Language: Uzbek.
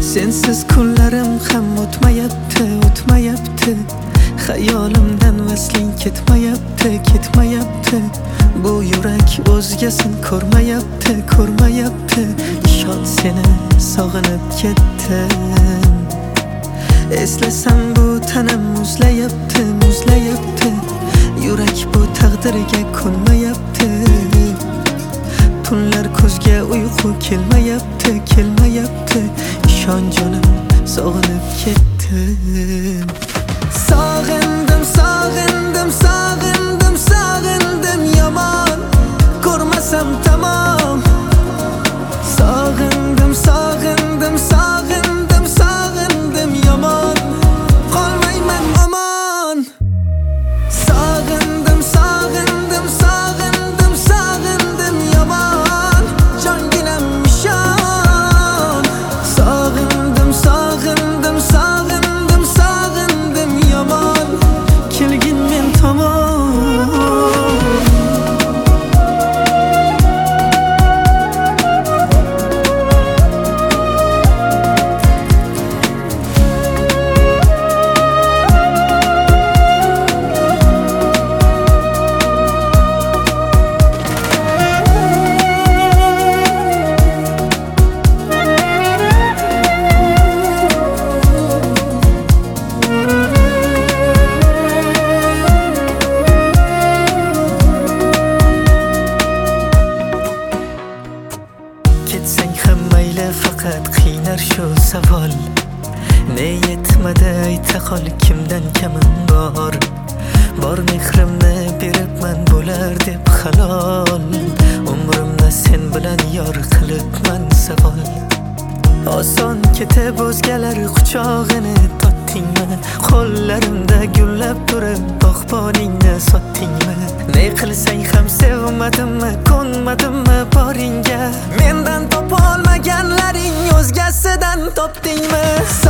Sensiz kunlarim ham o'tmayapti Xayolimdan vasling ketmayapti Bu yurak o'zgasin ko'rmayapti Ishon seni sog'inib ketdim Eslasam bu tanam muzlayapti Yurak bu taqdirga ko'nmayapti Tunlar ko'zga uyqu kelmayapti İshon jonim sog'inib ketdim Sog'indim yomon Ko'rmasam tamom Sog'indim yomon Qolmayman omon Sog'indim yomon Jonginam ishon Sog'indim yomon Kelgin men tomon Ketsang ham mayli faqat qiynar shu savol Ne yetmadi ayta qol kimdan kamim bor mehrimni beribman bo'lar deb halol Umrimni sen bilan yor qilibman savol Oson ketib o'zgalar quchog'ini totdingmi Qo'llarimda gullab turib bog'boningni sotdingmi Ne qilsang ham sevmadimmi ko'nmadimmi boringga Mendan topolmaganlaring o'zgasidan topdingmi